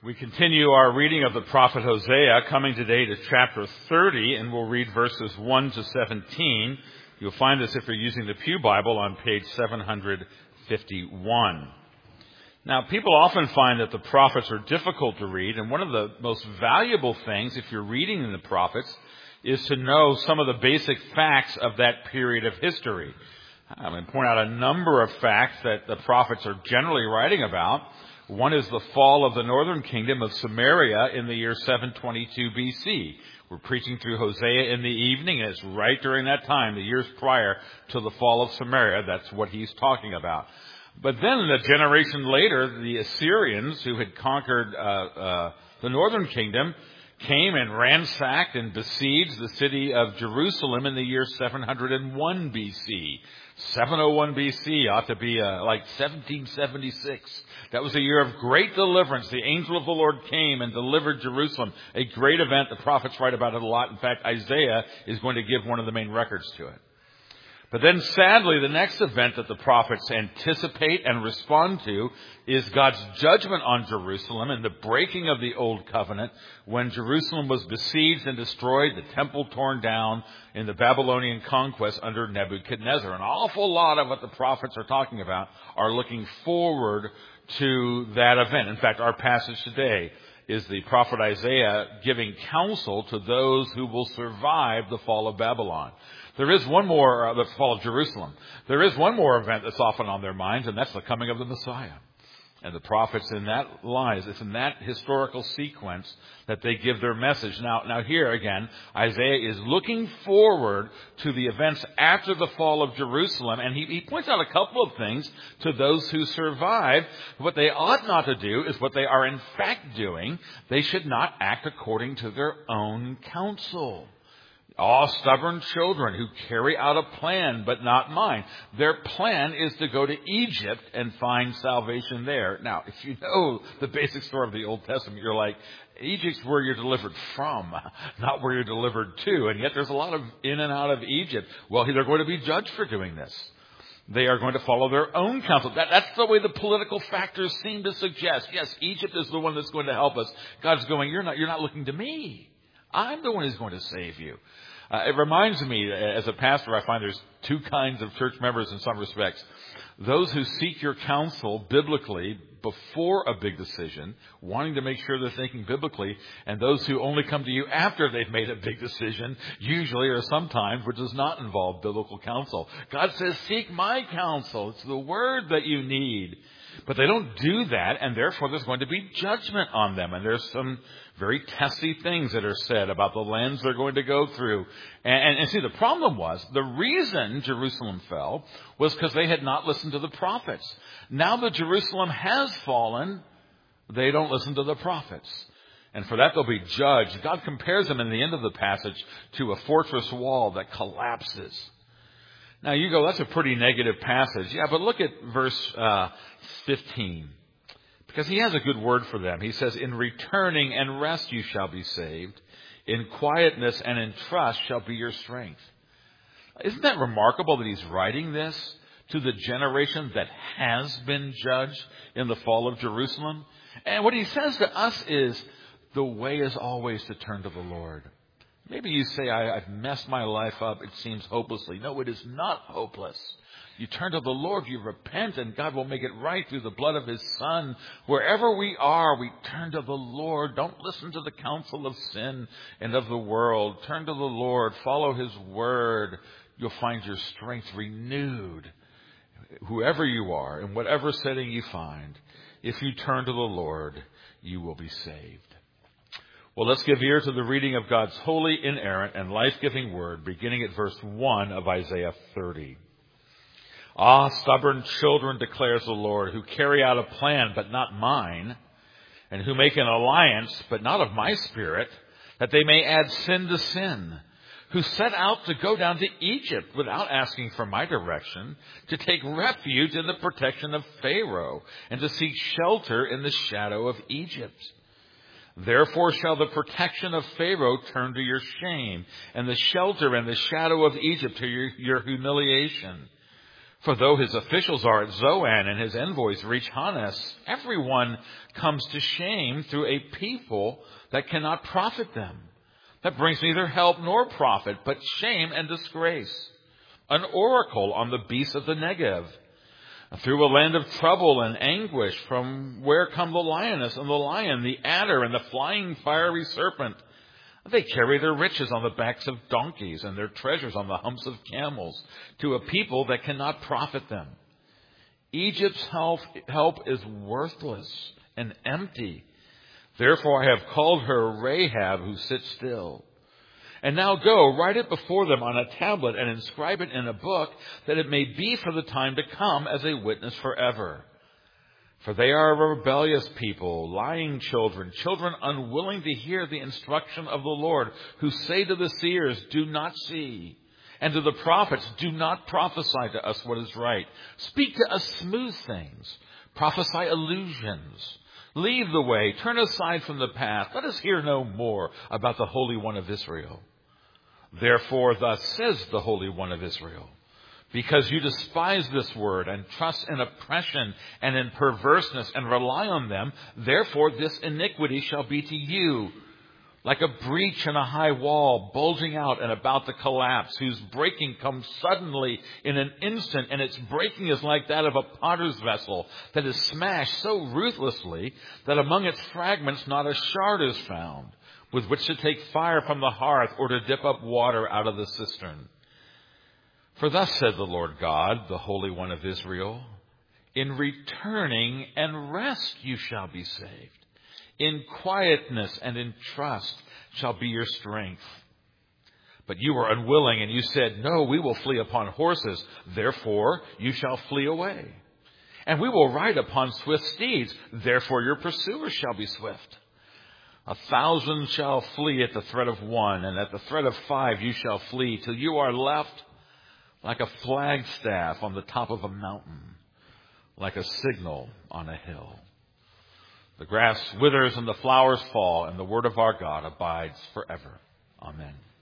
We continue our reading of the prophet Hosea, coming today to chapter 30, and we'll read verses 1 to 17. You'll find this if you're using the Pew Bible on page 751. Now, people often find that the prophets are difficult to read, and one of the most valuable things, if you're reading in the prophets, is to know some of the basic facts of that period of history. I'm going to point out a number of facts that the prophets are generally writing about. One is the fall of the northern kingdom of Samaria in the year 722 BC. We're preaching through Hosea in the evening, and it's right during that time, the years prior to the fall of Samaria. That's what he's talking about. But then a generation later, the Assyrians, who had conquered the northern kingdom, came and ransacked and besieged the city of Jerusalem in the year 701 BC. 701 BC ought to be like 1776. That was a year of great deliverance. The angel of the Lord came and delivered Jerusalem. A great event. The prophets write about it a lot. In fact, Isaiah is going to give one of the main records to it. But then sadly, the next event that the prophets anticipate and respond to is God's judgment on Jerusalem and the breaking of the old covenant when Jerusalem was besieged and destroyed, the temple torn down in the Babylonian conquest under Nebuchadnezzar. An awful lot of what the prophets are talking about are looking forward to that event. In fact, our passage today is the prophet Isaiah giving counsel to those who will survive the fall of Babylon. There is one more, the fall of Jerusalem. There is one more event that's often on their minds, and that's the coming of the Messiah. And the prophets in that line, it's in that historical sequence that they give their message. Now here again, Isaiah is looking forward to the events after the fall of Jerusalem, and he points out a couple of things to those who survive. What they ought not to do is what they are in fact doing. They should not act according to their own counsel. All stubborn children who carry out a plan, but not mine. Their plan is to go to Egypt and find salvation there. Now, if you know the basic story of the Old Testament, you're like, Egypt's where you're delivered from, not where you're delivered to. And yet there's a lot of in and out of Egypt. Well, they're going to be judged for doing this. They are going to follow their own counsel. That's the way the political factors seem to suggest. Yes, Egypt is the one that's going to help us. God's going, you're not looking to me. I'm the one who's going to save you. It reminds me, as a pastor, I find there's two kinds of church members in some respects. Those who seek your counsel biblically before a big decision, wanting to make sure they're thinking biblically, and those who only come to you after they've made a big decision, usually or sometimes, which does not involve biblical counsel. God says, seek my counsel. It's the word that you need. But they don't do that, and therefore there's going to be judgment on them. And there's some very testy things that are said about the lands they're going to go through. And see, the problem was, the reason Jerusalem fell was because they had not listened to the prophets. Now that Jerusalem has fallen, they don't listen to the prophets. And for that they'll be judged. God compares them in the end of the passage to a fortress wall that collapses. Now you go, that's a pretty negative passage. Yeah, but look at verse 15. Because he has a good word for them. He says, in returning and rest you shall be saved. In quietness and in trust shall be your strength. Isn't that remarkable that he's writing this to the generation that has been judged in the fall of Jerusalem? And what he says to us is, the way is always to turn to the Lord. Maybe you say, I've messed my life up. It seems hopelessly. No, it is not hopeless. You turn to the Lord, you repent, and God will make it right through the blood of his Son. Wherever we are, we turn to the Lord. Don't listen to the counsel of sin and of the world. Turn to the Lord. Follow his word. You'll find your strength renewed. Whoever you are, in whatever setting you find, if you turn to the Lord, you will be saved. Well, let's give ear to the reading of God's holy, inerrant, and life-giving word, beginning at verse 1 of Isaiah 30. Ah, stubborn children, declares the Lord, who carry out a plan, but not mine, and who make an alliance, but not of my spirit, that they may add sin to sin, who set out to go down to Egypt without asking for my direction, to take refuge in the protection of Pharaoh, and to seek shelter in the shadow of Egypt. Therefore shall the protection of Pharaoh turn to your shame, and the shelter and the shadow of Egypt to your humiliation. For though his officials are at Zoan and his envoys reach Hanes, everyone comes to shame through a people that cannot profit them. That brings neither help nor profit, but shame and disgrace. An oracle on the beasts of the Negev. Through a land of trouble and anguish, from where come the lioness and the lion, the adder and the flying fiery serpent. They carry their riches on the backs of donkeys and their treasures on the humps of camels to a people that cannot profit them. Egypt's help is worthless and empty. Therefore I have called her Rahab, who sits still. And now go, write it before them on a tablet and inscribe it in a book, that it may be for the time to come as a witness forever. For they are a rebellious people, lying children, children unwilling to hear the instruction of the Lord, who say to the seers, do not see, and to the prophets, do not prophesy to us what is right. Speak to us smooth things, prophesy illusions. Leave the way, turn aside from the path. Let us hear no more about the Holy One of Israel. Therefore, thus says the Holy One of Israel, because you despise this word and trust in oppression and in perverseness and rely on them, therefore this iniquity shall be to you like a breach in a high wall, bulging out and about to collapse, whose breaking comes suddenly in an instant, and its breaking is like that of a potter's vessel that is smashed so ruthlessly that among its fragments not a shard is found with which to take fire from the hearth or to dip up water out of the cistern. For thus said the Lord God, the Holy One of Israel, in returning and rest you shall be saved. In quietness and in trust shall be your strength. But you were unwilling, and you said, no, we will flee upon horses. Therefore you shall flee away. And we will ride upon swift steeds. Therefore your pursuers shall be swift. 1,000 shall flee at the threat of one, and at the threat of 5 you shall flee, till you are left like a flagstaff on the top of a mountain, like a signal on a hill. The grass withers and the flowers fall, and the word of our God abides forever. Amen.